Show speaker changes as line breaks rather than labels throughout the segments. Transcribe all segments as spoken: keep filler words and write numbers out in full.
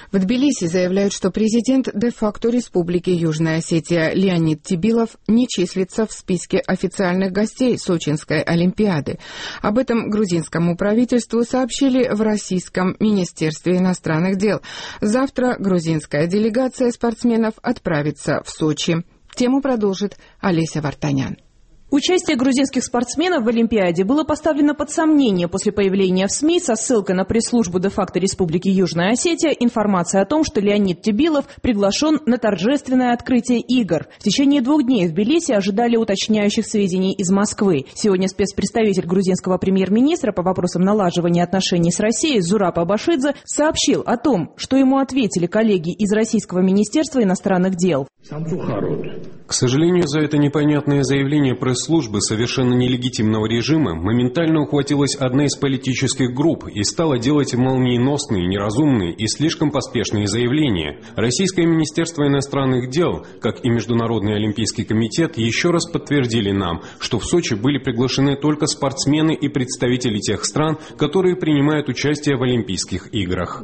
В Тбилиси заявляют, что президент де-факто Республики Южная Осетия Леонид Тебилов не числится в списке официальных гостей Сочинской Олимпиады. Об этом грузинскому правительству сообщили в Российском Министерстве иностранных дел. Завтра грузинская делегация спортсменов отправится в Сочи. Тему продолжит Олеся Вартанян.
Участие грузинских спортсменов в Олимпиаде было поставлено под сомнение после появления в СМИ со ссылкой на пресс-службу де-факто Республики Южная Осетия информация о том, что Леонид Тебилов приглашен на торжественное открытие игр. В течение двух дней в Тбилиси ожидали уточняющих сведений из Москвы. Сегодня спецпредставитель грузинского премьер-министра по вопросам налаживания отношений с Россией Зураб Абашидзе сообщил о том, что ему ответили коллеги из Российского Министерства иностранных дел.
К сожалению, за это непонятное заявление пресс-службы совершенно нелегитимного режима моментально ухватилась одна из политических групп и стала делать молниеносные, неразумные и слишком поспешные заявления. Российское Министерство иностранных дел, как и Международный олимпийский комитет, еще раз подтвердили нам, что в Сочи были приглашены только спортсмены и представители тех стран, которые принимают участие в Олимпийских играх.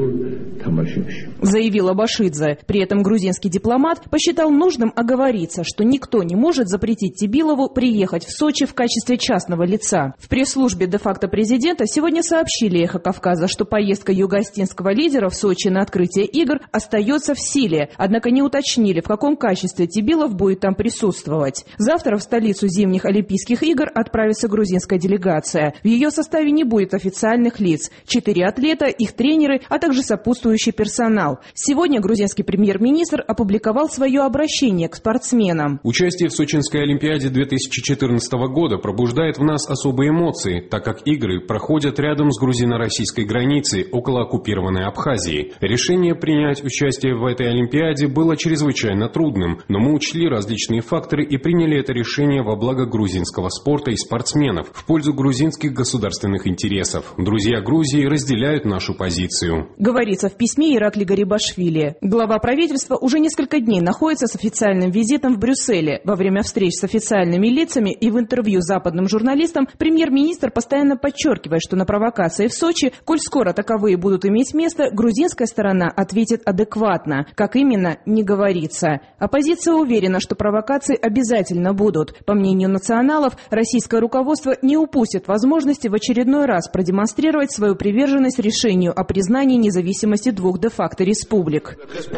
Заявил Абашидзе. При этом грузинский дипломат посчитал нужным оговориться, что никто не может запретить Тебилову приехать в Сочи в качестве частного лица. В пресс-службе де-факто президента сегодня сообщили «Эхо Кавказа», что поездка юго-осетинского лидера в Сочи на открытие игр остается в силе, однако не уточнили, в каком качестве Тебилов будет там присутствовать. Завтра в столицу зимних Олимпийских игр отправится грузинская делегация. В ее составе не будет официальных лиц. Четыре атлета, их тренеры, а также сопутствующий персонал. Сегодня грузинский премьер-министр опубликовал свое обращение к спортсменам.
Участие в Сочинской Олимпиаде две тысячи четырнадцатого года пробуждает в нас особые эмоции, так как игры проходят рядом с грузино-российской границей, около оккупированной Абхазии. Решение принять участие в этой Олимпиаде было чрезвычайно трудным, но мы учли различные факторы и приняли это решение во благо грузинского спорта и спортсменов, в пользу грузинских государственных интересов. Друзья Грузии разделяют нашу позицию.
Говорится в письме Иракли Гарибашвили. Глава правительства уже несколько дней находится с официальным визитом в Брюсселе. Во время встреч с официальными лицами и в интервью западным журналистам премьер-министр постоянно подчеркивает, что на провокации в Сочи, коль скоро таковые будут иметь место, грузинская сторона ответит адекватно. Как именно, не говорится. Оппозиция уверена, что провокации обязательно будут. По мнению националов, российское руководство не упустит возможности в очередной раз продемонстрировать свою приверженность решению о признании независимости двух де-факто республик.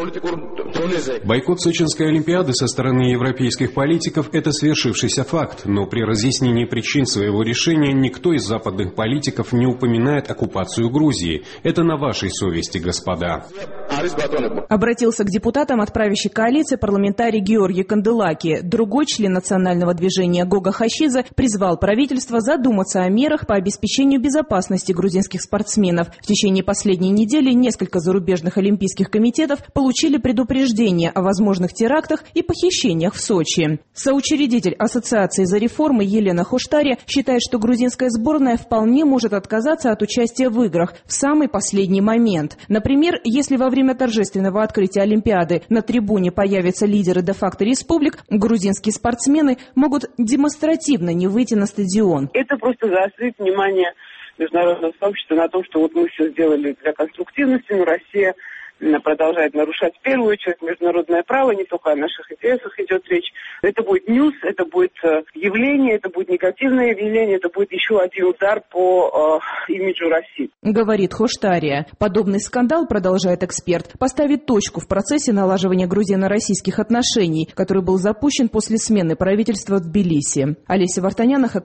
Бойкот Сочинской Олимпиады со стороны европейских политиков – это свершившийся факт, но при разъяснении причин своего решения никто из западных политиков не упоминает оккупацию Грузии. Это на вашей совести, господа.
Обратился к депутатам от правящей коалиции парламентарий Георгий Канделаки. Другой член национального движения Гога Хашидзе призвал правительство задуматься о мерах по обеспечению безопасности грузинских спортсменов. В течение последней недели несколько зарубежных олимпийских комитетов получили предупреждение о возможных терактах и похищениях в Сочи. Соучредитель Ассоциации за реформы Елена Хуштаря считает, что грузинская сборная вполне может отказаться от участия в играх в самый последний момент. Например, если во время торжественного открытия Олимпиады на трибуне появятся лидеры де-факто республик, грузинские спортсмены могут демонстративно не выйти на стадион.
Это просто заострит внимание международного сообщества на том, что вот мы все сделали для конструктивности, но Россия продолжает нарушать в первую очередь международное право, не только о наших интересах идет речь. Это будет ньюс, это будет явление, это будет негативное явление, это будет еще один удар по э, имиджу России.
Говорит Хуштария. Подобный скандал, продолжает эксперт, поставит точку в процессе налаживания грузино-российских отношений, который был запущен после смены правительства в Тбилиси. Олеся Вартанян,